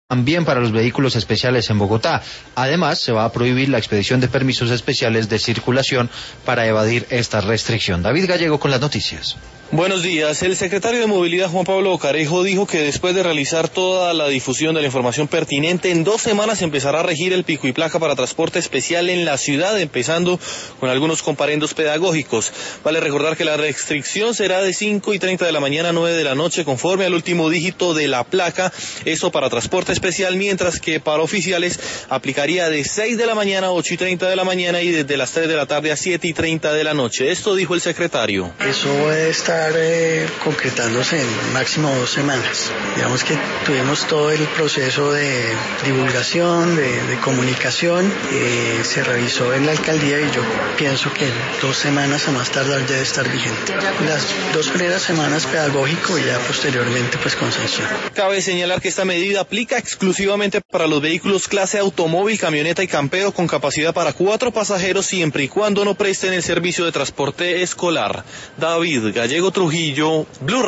también para los vehículos especiales en Bogotá. Además, se va a prohibir la expedición de permisos especiales de circulación para evadir esta restricción. David Gallego con las noticias. Buenos días. El secretario de Movilidad, Juan Pablo Bocarejo, dijo que después de realizar toda la difusión de la información pertinente, en 2 semanas empezará a regir el pico y placa para transporte especial en la ciudad, empezando con algunos comparendos pedagógicos. Vale recordar que la restricción será de 5:30 de la mañana a 9 de la noche, conforme al último dígito de la placa, eso para transporte especial, mientras que para oficiales aplicaría de 6 de la mañana a 8:30 de la mañana y desde las 3 de la tarde a 7:30 de la noche. Esto dijo el secretario. Eso puede estar concretándose en máximo 2 semanas. Digamos que tuvimos todo el proceso de divulgación, de comunicación, se revisó en la alcaldía y yo pienso que en 2 semanas a más tardar debe estar vigente. Las 2 primeras semanas pedagógico y ya posteriormente pues con sanción. Cabe señalar que esta medida aplica exclusivamente para los vehículos clase automóvil, camioneta y campero con capacidad para 4 pasajeros siempre y cuando no presten el servicio de transporte escolar. David Gallego Trujillo, Blue